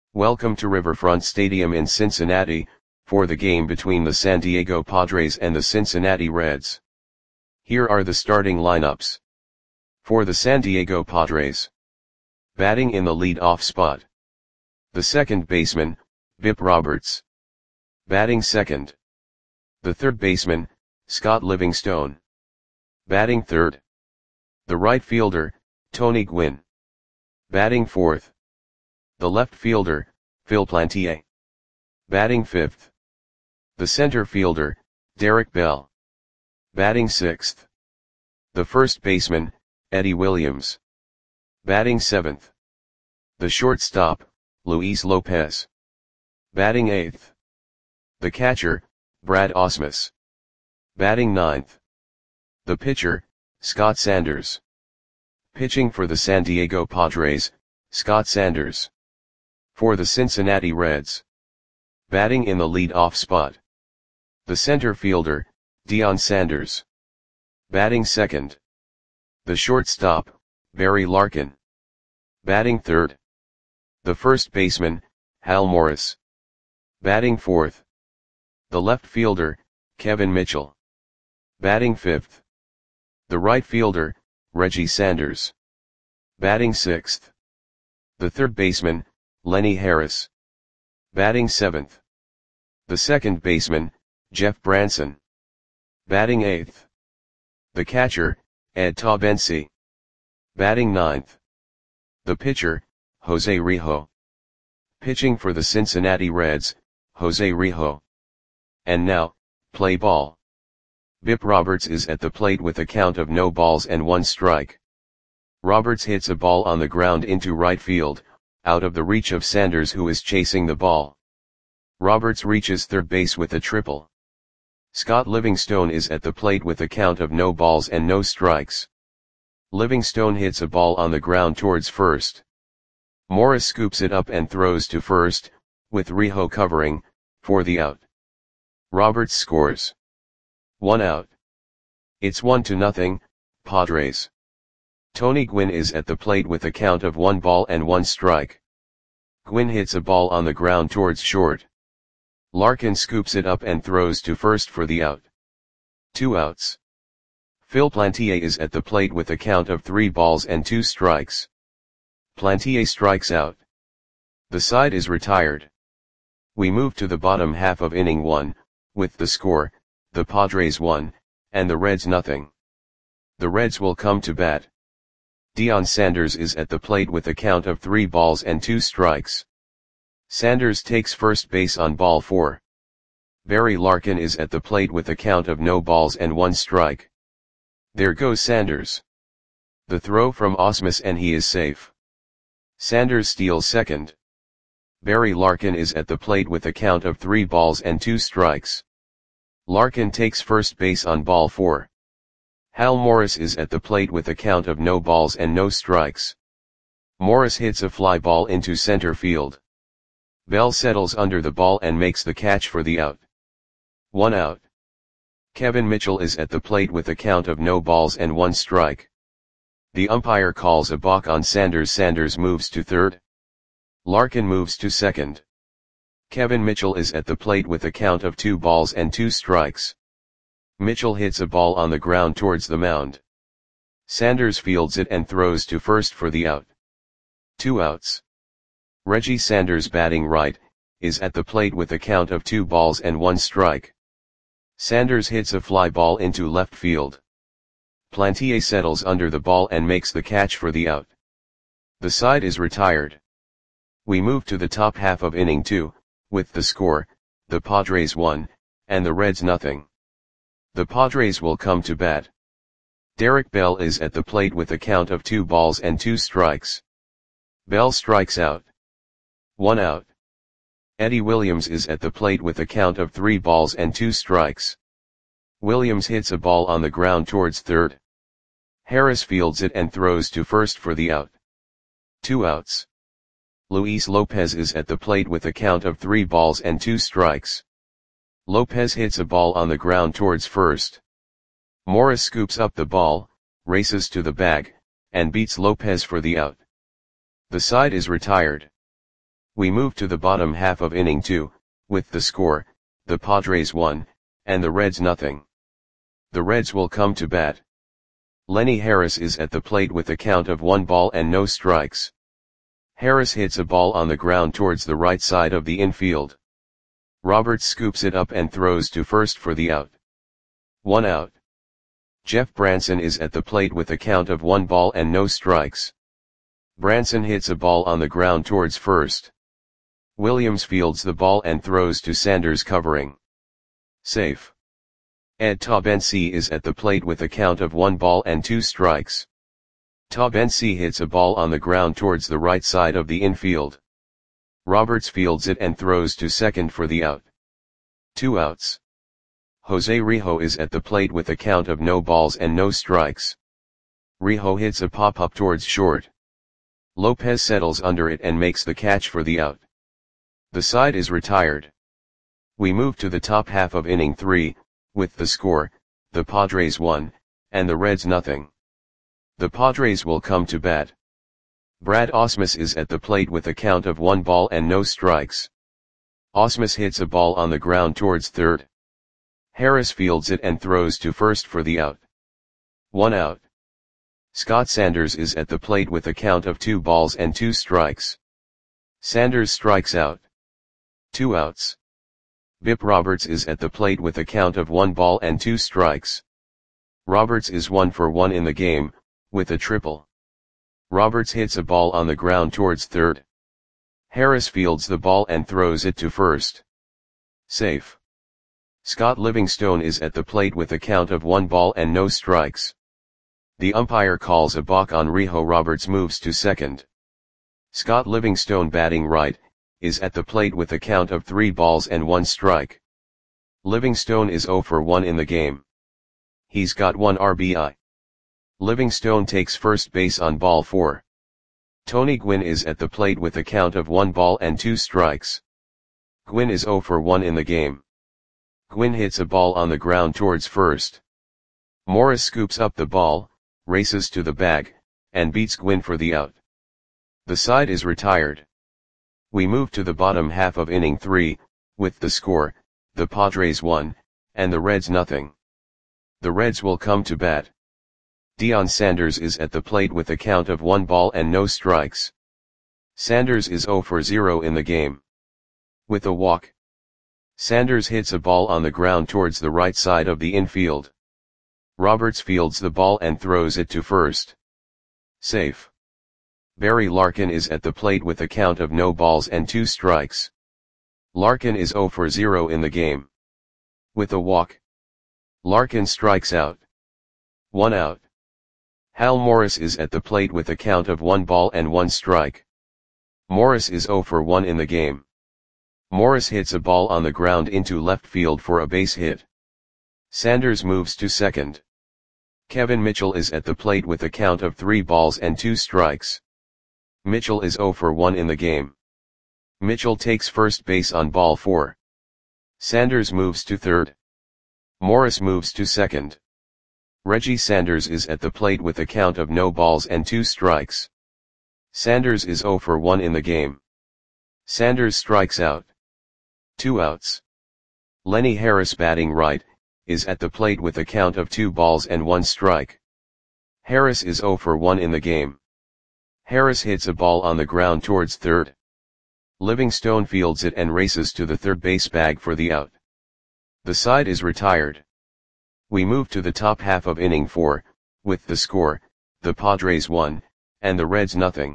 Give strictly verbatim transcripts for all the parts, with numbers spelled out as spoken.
Welcome to Riverfront Stadium in Cincinnati, for the game between the San Diego Padres and the Cincinnati Reds. Here are the starting lineups. For the San Diego Padres. Batting in the lead-off spot. The second baseman, Bip Roberts. Batting second. The third baseman, Scott Livingstone. Batting third. The right fielder, Tony Gwynn. Batting fourth. The left fielder, Phil Plantier. Batting fifth. The center fielder, Derek Bell. Batting sixth. The first baseman, Eddie Williams. Batting seventh. The shortstop, Luis Lopez. Batting eighth. The catcher, Brad Ausmus. Batting ninth. The pitcher, Scott Sanders. Pitching for the San Diego Padres, Scott Sanders. For the Cincinnati Reds. Batting in the lead-off spot. The center fielder, Deion Sanders. Batting second. The shortstop, Barry Larkin. Batting third. The first baseman, Hal Morris. Batting fourth. The left fielder, Kevin Mitchell. Batting fifth. The right fielder, Reggie Sanders. Batting sixth. The third baseman, Lenny Harris. Batting seventh. The second baseman, Jeff Branson. Batting eighth. The catcher, Ed Taubensi. Batting ninth. The pitcher, Jose Rijo. Pitching for the Cincinnati Reds, Jose Rijo. And now, play ball. Bip Roberts is at the plate with a count of no balls and one strike. Roberts hits a ball on the ground into right field, out of the reach of Sanders, who is chasing the ball. Roberts reaches third base with a triple. Scott Livingstone is at the plate with a count of no balls and no strikes. Livingstone hits a ball on the ground towards first. Morris scoops it up and throws to first, with Rijo covering, for the out. Roberts scores. One out. It's one to nothing, Padres. Tony Gwynn is at the plate with a count of one ball and one strike. Gwynn hits a ball on the ground towards short. Larkin scoops it up and throws to first for the out. Two outs. Phil Plantier is at the plate with a count of three balls and two strikes. Plantier strikes out. The side is retired. We move to the bottom half of inning one, with the score, the Padres one, and the Reds nothing. The Reds will come to bat. Deion Sanders is at the plate with a count of three balls and two strikes. Sanders takes first base on ball four. Barry Larkin is at the plate with a count of no balls and one strike. There goes Sanders. The throw from Ausmus and he is safe. Sanders steals second. Barry Larkin is at the plate with a count of three balls and two strikes. Larkin takes first base on ball four. Hal Morris is at the plate with a count of no balls and no strikes. Morris hits a fly ball into center field. Bell settles under the ball and makes the catch for the out. One out. Kevin Mitchell is at the plate with a count of no balls and one strike. The umpire calls a balk on Sanders. Sanders moves to third. Larkin moves to second. Kevin Mitchell is at the plate with a count of two balls and two strikes. Mitchell hits a ball on the ground towards the mound. Sanders fields it and throws to first for the out. Two outs. Reggie Sanders, batting right, is at the plate with a count of two balls and one strike. Sanders hits a fly ball into left field. Plantier settles under the ball and makes the catch for the out. The side is retired. We move to the top half of inning two, with the score, the Padres one, and the Reds nothing. The Padres will come to bat. Derek Bell is at the plate with a count of two balls and two strikes. Bell strikes out. One out. Eddie Williams is at the plate with a count of three balls and two strikes. Williams hits a ball on the ground towards third. Harris fields it and throws to first for the out. Two outs. Luis Lopez is at the plate with a count of three balls and two strikes. Lopez hits a ball on the ground towards first. Morris scoops up the ball, races to the bag, and beats Lopez for the out. The side is retired. We move to the bottom half of inning two, with the score, the Padres one, and the Reds nothing. The Reds will come to bat. Lenny Harris is at the plate with a count of one ball and no strikes. Harris hits a ball on the ground towards the right side of the infield. Roberts scoops it up and throws to first for the out. One out. Jeff Branson is at the plate with a count of one ball and no strikes. Branson hits a ball on the ground towards first. Williams fields the ball and throws to Sanders covering. Safe. Ed Taubensee is at the plate with a count of one ball and two strikes. Taubensee hits a ball on the ground towards the right side of the infield. Roberts fields it and throws to second for the out. Two outs. Jose Rijo is at the plate with a count of no balls and no strikes. Rijo hits a pop-up towards short. Lopez settles under it and makes the catch for the out. The side is retired. We move to the top half of inning three, with the score, the Padres one, and the Reds nothing. The Padres will come to bat. Brad Ausmus is at the plate with a count of one ball and no strikes. Ausmus hits a ball on the ground towards third. Harris fields it and throws to first for the out. One out. Scott Sanders is at the plate with a count of two balls and two strikes. Sanders strikes out. Two outs. Bip Roberts is at the plate with a count of one ball and two strikes. Roberts is one for one in the game, with a triple. Roberts hits a ball on the ground towards third. Harris fields the ball and throws it to first. Safe. Scott Livingstone is at the plate with a count of one ball and no strikes. The umpire calls a balk on Rijo. Roberts moves to second. Scott Livingstone, batting right, is at the plate with a count of three balls and one strike. Livingstone is zero for one in the game. He's got one R B I. Livingstone takes first base on ball four. Tony Gwynn is at the plate with a count of one ball and two strikes. Gwynn is zero for one in the game. Gwynn hits a ball on the ground towards first. Morris scoops up the ball, races to the bag, and beats Gwynn for the out. The side is retired. We move to the bottom half of inning three, with the score, the Padres one, and the Reds nothing. The Reds will come to bat. Deion Sanders is at the plate with a count of one ball and no strikes. Sanders is zero for zero in the game. With a walk. Sanders hits a ball on the ground towards the right side of the infield. Roberts fields the ball and throws it to first. Safe. Barry Larkin is at the plate with a count of no balls and two strikes. Larkin is zero for zero in the game. With a walk. Larkin strikes out. One out. Hal Morris is at the plate with a count of one ball and one strike. Morris is zero for one in the game. Morris hits a ball on the ground into left field for a base hit. Sanders moves to second. Kevin Mitchell is at the plate with a count of three balls and two strikes. Mitchell is zero for one in the game. Mitchell takes first base on ball four. Sanders moves to third. Morris moves to second. Reggie Sanders is at the plate with a count of no balls and two strikes. Sanders is zero for one in the game. Sanders strikes out. Two outs. Lenny Harris, batting right, is at the plate with a count of two balls and one strike. Harris is zero for one in the game. Harris hits a ball on the ground towards third. Livingstone fields it and races to the third base bag for the out. The side is retired. We move to the top half of inning four, with the score, the Padres one, and the Reds nothing.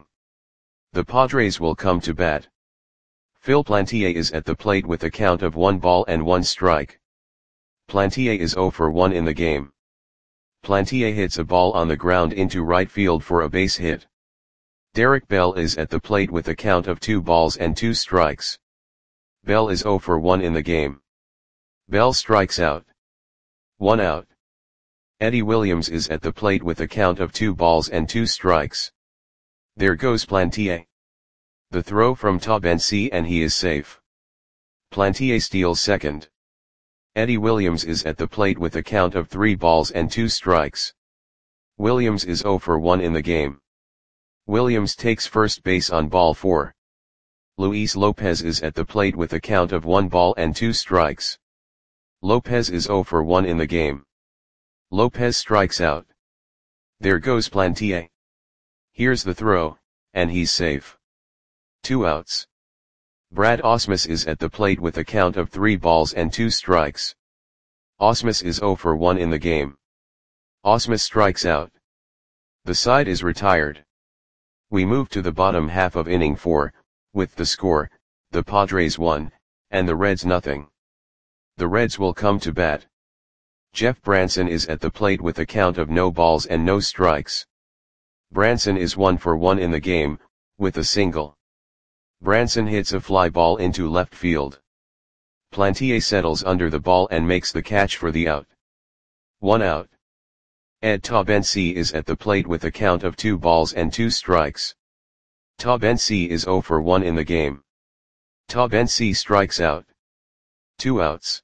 The Padres will come to bat. Phil Plantier is at the plate with a count of one ball and one strike. Plantier is zero for one in the game. Plantier hits a ball on the ground into right field for a base hit. Derek Bell is at the plate with a count of two balls and two strikes. Bell is zero for one in the game. Bell strikes out. One out. Eddie Williams is at the plate with a count of two balls and two strikes. There goes Plantier. The throw from Taubensee and he is safe. Plantier steals second. Eddie Williams is at the plate with a count of three balls and two strikes. Williams is zero for one in the game. Williams takes first base on ball four. Luis Lopez is at the plate with a count of one ball and two strikes. Lopez is zero for one in the game. Lopez strikes out. There goes Plantier. Here's the throw, and he's safe. Two outs. Brad Ausmus is at the plate with a count of three balls and two strikes. Ausmus is zero for one in the game. Ausmus strikes out. The side is retired. We move to the bottom half of inning four, with the score, the Padres one, and the Reds nothing. The Reds will come to bat. Jeff Branson is at the plate with a count of no balls and no strikes. Branson is one for one in the game, with a single. Branson hits a fly ball into left field. Plantier settles under the ball and makes the catch for the out. One out. Ed Taubensee is at the plate with a count of two balls and two strikes. Taubensee is zero for one in the game. Taubensee strikes out. Two outs.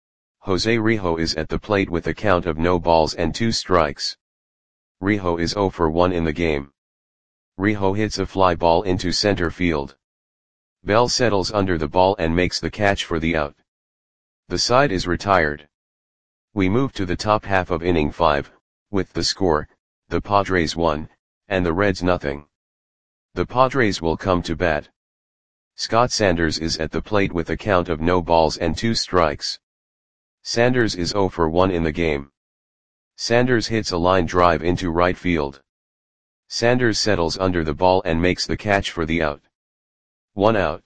Jose Rijo is at the plate with a count of no balls and two strikes. Rijo is zero for one in the game. Rijo hits a fly ball into center field. Bell settles under the ball and makes the catch for the out. The side is retired. We move to the top half of inning five, with the score, the Padres one, and the Reds nothing. The Padres will come to bat. Scott Sanders is at the plate with a count of no balls and two strikes. Sanders is zero for one in the game. Sanders hits a line drive into right field. Sanders settles under the ball and makes the catch for the out. One out.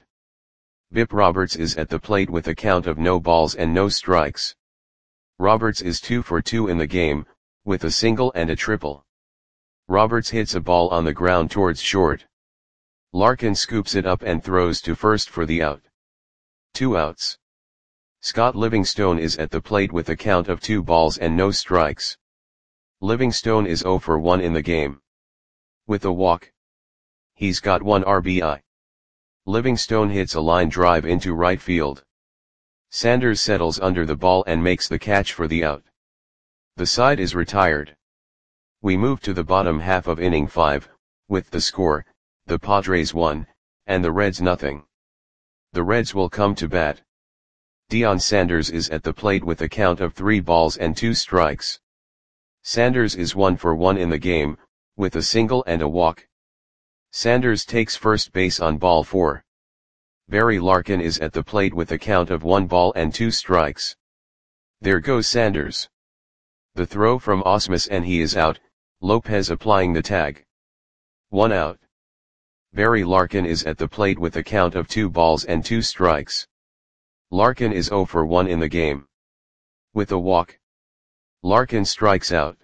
Bip Roberts is at the plate with a count of no balls and no strikes. Roberts is two for two in the game, with a single and a triple. Roberts hits a ball on the ground towards short. Larkin scoops it up and throws to first for the out. Two outs. Scott Livingstone is at the plate with a count of two balls and no strikes. Livingstone is zero for one in the game. With a walk. He's got one R B I. Livingstone hits a line drive into right field. Sanders settles under the ball and makes the catch for the out. The side is retired. We move to the bottom half of inning five, with the score, the Padres one, and the Reds nothing. The Reds will come to bat. Deion Sanders is at the plate with a count of three balls and two strikes. Sanders is one for one in the game, with a single and a walk. Sanders takes first base on ball four. Barry Larkin is at the plate with a count of one ball and two strikes. There goes Sanders. The throw from Ausmus and he is out, Lopez applying the tag. One out. Barry Larkin is at the plate with a count of two balls and two strikes. Larkin is zero for one in the game. With a walk. Larkin strikes out.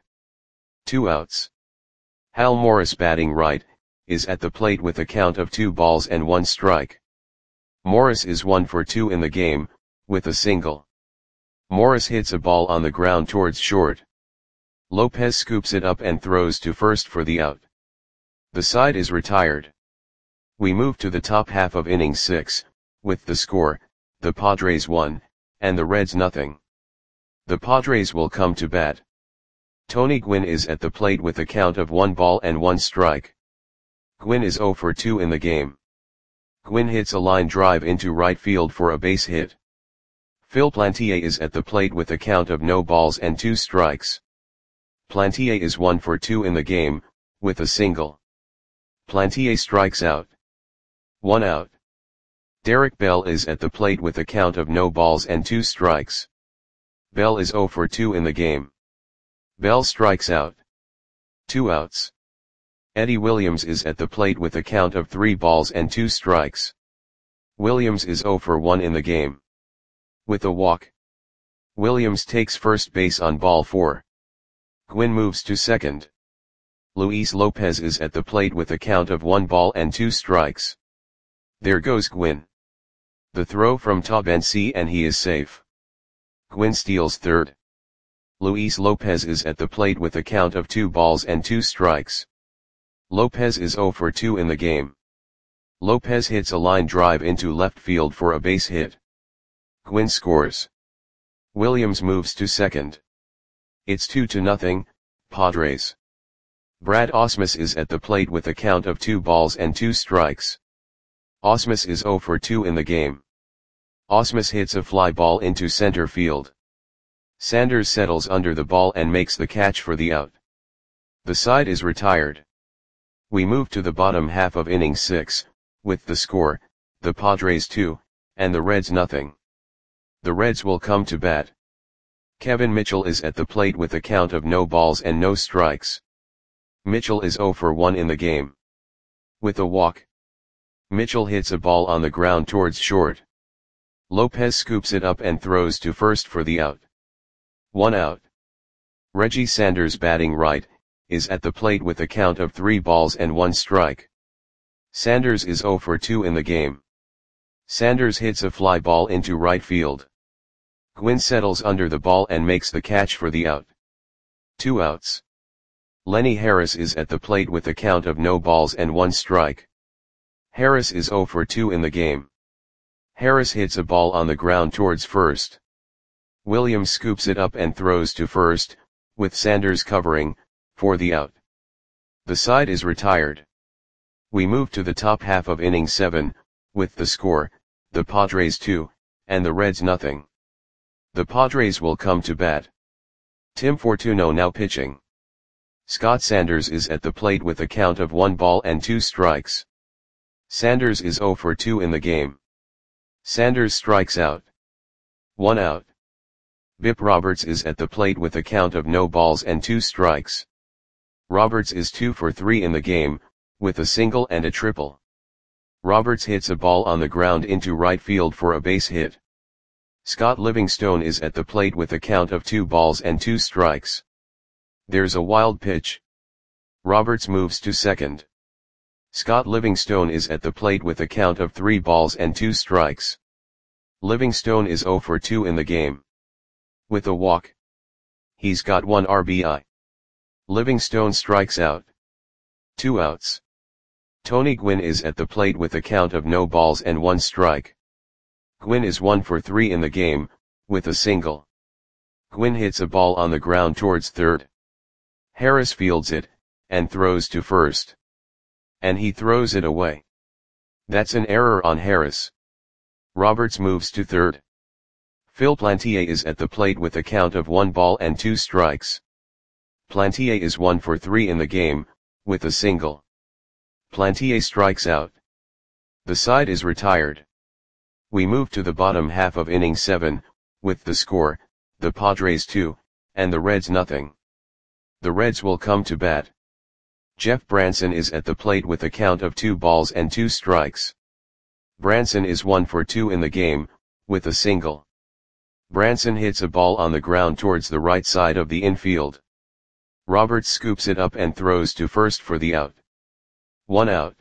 Two outs. Hal Morris, batting right, is at the plate with a count of two balls and one strike. Morris is one for two in the game, with a single. Morris hits a ball on the ground towards short. Lopez scoops it up and throws to first for the out. The side is retired. We move to the top half of inning six, with the score, the Padres one, and the Reds nothing. The Padres will come to bat. Tony Gwynn is at the plate with a count of one ball and one strike. Gwynn is zero for two in the game. Gwynn hits a line drive into right field for a base hit. Phil Plantier is at the plate with a count of no balls and two strikes. Plantier is one for two in the game, with a single. Plantier strikes out. One out. Derek Bell is at the plate with a count of no balls and two strikes. Bell is zero for two in the game. Bell strikes out. Two outs. Eddie Williams is at the plate with a count of three balls and two strikes. Williams is zero for one in the game. With a walk. Williams takes first base on ball four. Gwynn moves to second. Luis Lopez is at the plate with a count of one ball and two strikes. There goes Gwynn. The throw from Taubensee and he is safe. Gwynn steals third. Luis Lopez is at the plate with a count of two balls and two strikes. Lopez is zero for two in the game. Lopez hits a line drive into left field for a base hit. Gwynn scores. Williams moves to second. It's two to nothing, Padres. Brad Ausmus is at the plate with a count of two balls and two strikes. Ausmus is zero for two in the game. Ausmus hits a fly ball into center field. Sanders settles under the ball and makes the catch for the out. The side is retired. We move to the bottom half of inning six, with the score, the Padres two, and the Reds nothing. The Reds will come to bat. Kevin Mitchell is at the plate with a count of no balls and no strikes. Mitchell is zero for one in the game. With a walk, Mitchell hits a ball on the ground towards short. Lopez scoops it up and throws to first for the out. One out. Reggie Sanders, batting right, is at the plate with a count of three balls and one strike. Sanders is zero for two in the game. Sanders hits a fly ball into right field. Gwynn settles under the ball and makes the catch for the out. Two outs. Lenny Harris is at the plate with a count of no balls and one strike. Harris is zero for two in the game. Harris hits a ball on the ground towards first. Williams scoops it up and throws to first, with Sanders covering, for the out. The side is retired. We move to the top half of inning seven, with the score, the Padres two, and the Reds nothing. The Padres will come to bat. Tim Fortuno now pitching. Scott Sanders is at the plate with a count of one ball and two strikes. Sanders is zero for two in the game. Sanders strikes out. One out. Bip Roberts is at the plate with a count of no balls and two strikes. Roberts is two for three in the game, with a single and a triple. Roberts hits a ball on the ground into right field for a base hit. Scott Livingstone is at the plate with a count of two balls and two strikes. There's a wild pitch. Roberts moves to second. Scott Livingstone is at the plate with a count of three balls and two strikes. Livingstone is zero for two in the game. With a walk, he's got one R B I. Livingstone strikes out. Two outs. Tony Gwynn is at the plate with a count of no balls and one strike. Gwynn is one for three in the game, with a single. Gwynn hits a ball on the ground towards third. Harris fields it, and throws to first. And he throws it away. That's an error on Harris. Roberts moves to third. Phil Plantier is at the plate with a count of one ball and two strikes. Plantier is one for three in the game, with a single. Plantier strikes out. The side is retired. We move to the bottom half of inning seven, with the score, the Padres two, and the Reds nothing. The Reds will come to bat. Jeff Branson is at the plate with a count of two balls and two strikes. Branson is one for two in the game, with a single. Branson hits a ball on the ground towards the right side of the infield. Roberts scoops it up and throws to first for the out. One out.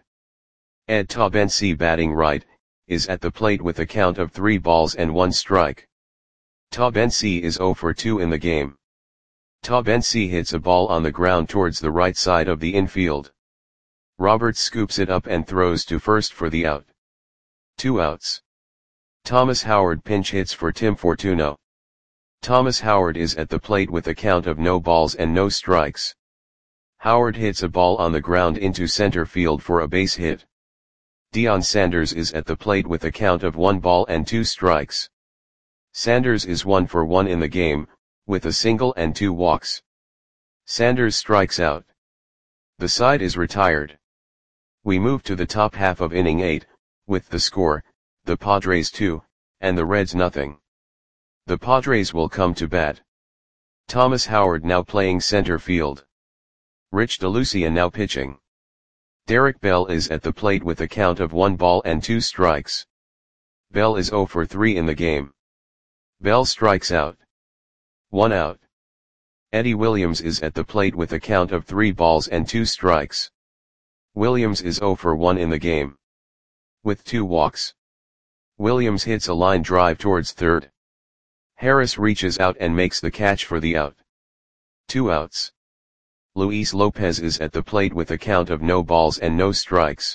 Ed Taubensee, batting right, is at the plate with a count of three balls and one strike. Taubensee is zero for two in the game. Taubensee hits a ball on the ground towards the right side of the infield. Roberts scoops it up and throws to first for the out. Two outs. Thomas Howard pinch hits for Tim Fortuno. Thomas Howard is at the plate with a count of no balls and no strikes. Howard hits a ball on the ground into center field for a base hit. Deion Sanders is at the plate with a count of one ball and two strikes. Sanders is one for one in the game, with a single and two walks. Sanders strikes out. The side is retired. We move to the top half of inning eight, with the score, the Padres two, and the Reds nothing. The Padres will come to bat. Thomas Howard now playing center field. Rich DeLucia now pitching. Derek Bell is at the plate with a count of one ball and two strikes. Bell is zero for three in the game. Bell strikes out. One out. Eddie Williams is at the plate with a count of three balls and two strikes. Williams is zero for one in the game. With two walks. Williams hits a line drive towards third. Harris reaches out and makes the catch for the out. Two outs. Luis Lopez is at the plate with a count of no balls and no strikes.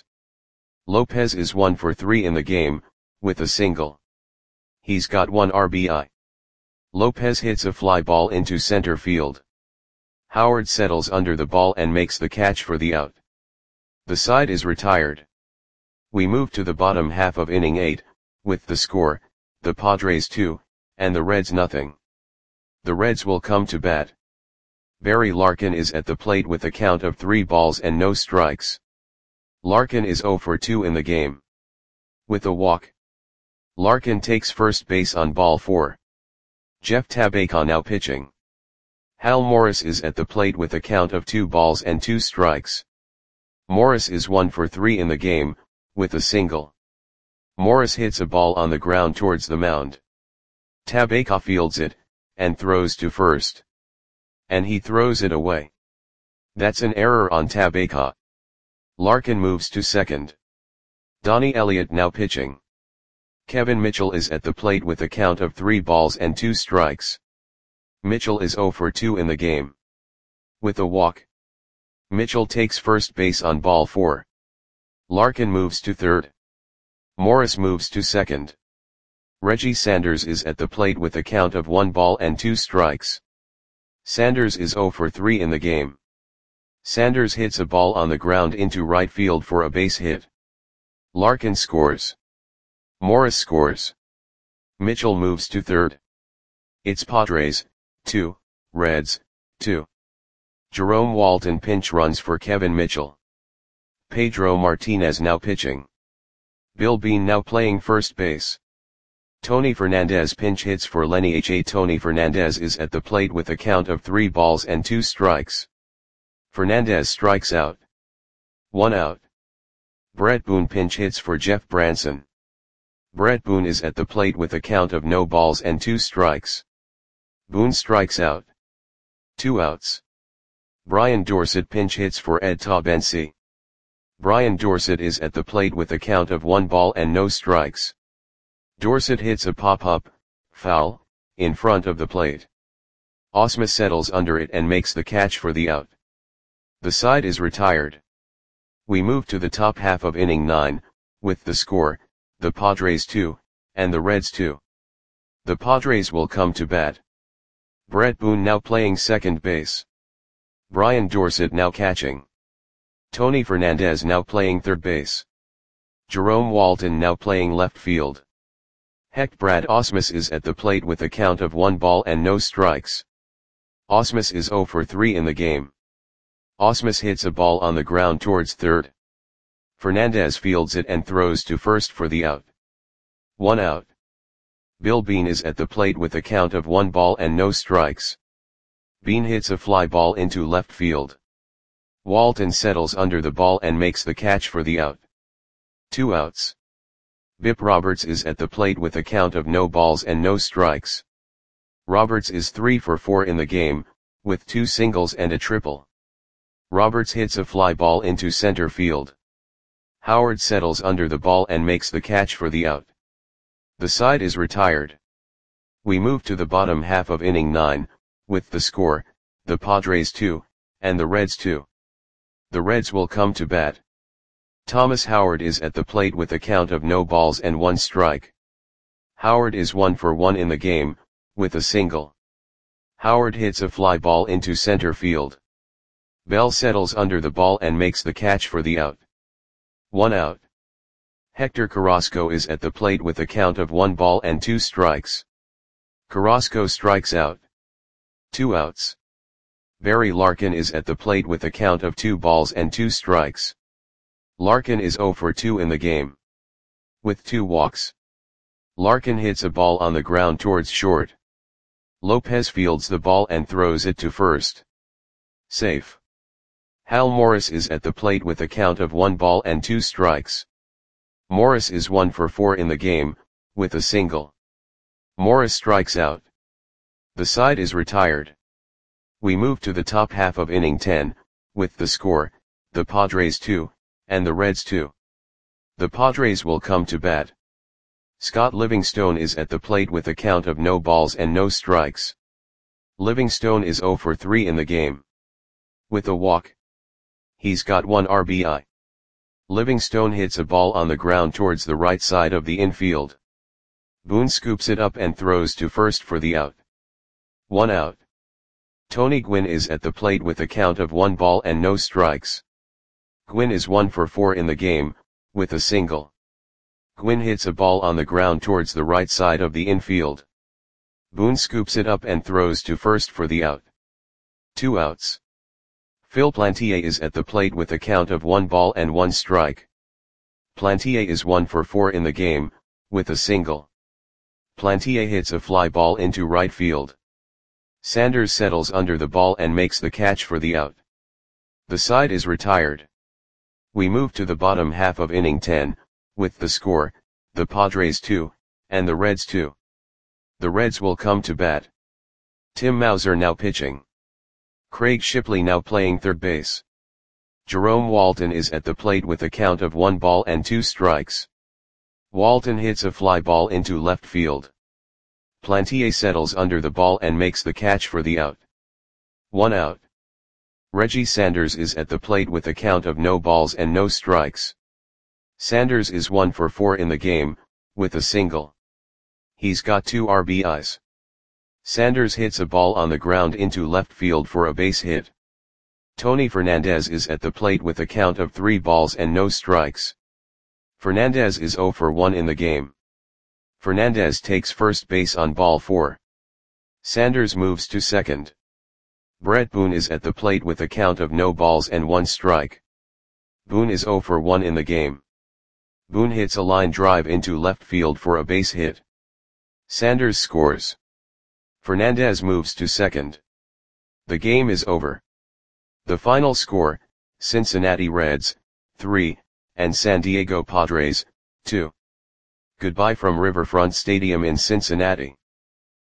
Lopez is one for three in the game, with a single. He's got one R B I. Lopez hits a fly ball into center field. Howard settles under the ball and makes the catch for the out. The side is retired. We move to the bottom half of inning eight, with the score, the Padres two, and the Reds nothing. The Reds will come to bat. Barry Larkin is at the plate with a count of three balls and no strikes. Larkin is oh for two in the game. With a walk. Larkin takes first base on ball four. Jeff Tabaka now pitching. Hal Morris is at the plate with a count of two balls and two strikes. Morris is one for three in the game, with a single. Morris hits a ball on the ground towards the mound. Tabaka fields it, and throws to first. And he throws it away. That's an error on Tabaka. Larkin moves to second. Donnie Elliott now pitching. Kevin Mitchell is at the plate with a count of three balls and two strikes. Mitchell is oh for two in the game. With a walk. Mitchell takes first base on ball four. Larkin moves to third. Morris moves to second. Reggie Sanders is at the plate with a count of one ball and two strikes. Sanders is oh for three in the game. Sanders hits a ball on the ground into right field for a base hit. Larkin scores. Morris scores. Mitchell moves to third. It's Padres, two, Reds, two. Jerome Walton pinch runs for Kevin Mitchell. Pedro Martinez now pitching. Bill Bean now playing first base. Tony Fernandez pinch hits for Lenny H. Tony Fernandez is at the plate with a count of three balls and two strikes. Fernandez strikes out. One out. Brett Boone pinch hits for Jeff Branson. Brett Boone is at the plate with a count of no balls and two strikes. Boone strikes out. Two outs. Brian Dorsett pinch hits for Ed Tabensi. Brian Dorsett is at the plate with a count of one ball and no strikes. Dorsett hits a pop-up, foul, in front of the plate. Osma settles under it and makes the catch for the out. The side is retired. We move to the top half of inning nine, with the score, the Padres two, and the Reds two. The Padres will come to bat. Brett Boone now playing second base. Brian Dorsett now catching. Tony Fernandez now playing third base. Jerome Walton now playing left field. Heck Brad Ausmus is at the plate with a count of one ball and no strikes. Ausmus is oh for three in the game. Ausmus hits a ball on the ground towards third. Fernandez fields it and throws to first for the out. One out. Bill Bean is at the plate with a count of one ball and no strikes. Bean hits a fly ball into left field. Walton settles under the ball and makes the catch for the out. Two outs. Bip Roberts is at the plate with a count of no balls and no strikes. Roberts is three for four in the game, with two singles and a triple. Roberts hits a fly ball into center field. Howard settles under the ball and makes the catch for the out. The side is retired. We move to the bottom half of inning nine, with the score, the Padres two, and the Reds two. The Reds will come to bat. Thomas Howard is at the plate with a count of no balls and one strike. Howard is one for one in the game, with a single. Howard hits a fly ball into center field. Bell settles under the ball and makes the catch for the out. One out. Hector Carrasco is at the plate with a count of one ball and two strikes. Carrasco strikes out. Two outs. Barry Larkin is at the plate with a count of two balls and two strikes. Larkin is oh for two in the game. With two walks. Larkin hits a ball on the ground towards short. Lopez fields the ball and throws it to first. Safe. Hal Morris is at the plate with a count of one ball and two strikes. Morris is one for four in the game, with a single. Morris strikes out. The side is retired. We move to the top half of inning ten, with the score, the Padres two, and the Reds two. The Padres will come to bat. Scott Livingstone is at the plate with a count of no balls and no strikes. Livingstone is oh for three in the game. With a walk. He's got one R B I. Livingstone hits a ball on the ground towards the right side of the infield. Boone scoops it up and throws to first for the out. One out. Tony Gwynn is at the plate with a count of one ball and no strikes. Gwynn is one for four in the game, with a single. Gwynn hits a ball on the ground towards the right side of the infield. Boone scoops it up and throws to first for the out. Two outs. Phil Plantier is at the plate with a count of one ball and one strike. Plantier is one for four in the game, with a single. Plantier hits a fly ball into right field. Sanders settles under the ball and makes the catch for the out. The side is retired. We move to the bottom half of inning ten, with the score, the Padres two, and the Reds two. The Reds will come to bat. Tim Mauser now pitching. Craig Shipley now playing third base. Jerome Walton is at the plate with a count of one ball and two strikes. Walton hits a fly ball into left field. Plantier settles under the ball and makes the catch for the out. One out. Reggie Sanders is at the plate with a count of no balls and no strikes. Sanders is one for four in the game, with a single. He's got two R B Is. Sanders hits a ball on the ground into left field for a base hit. Tony Fernandez is at the plate with a count of three balls and no strikes. Fernandez is zero for one in the game. Fernandez takes first base on ball four. Sanders moves to second. Brett Boone is at the plate with a count of no balls and one strike. Boone is zero for one in the game. Boone hits a line drive into left field for a base hit. Sanders scores. Fernandez moves to second. The game is over. The final score, Cincinnati Reds, three, and San Diego Padres, two. Goodbye from Riverfront Stadium in Cincinnati.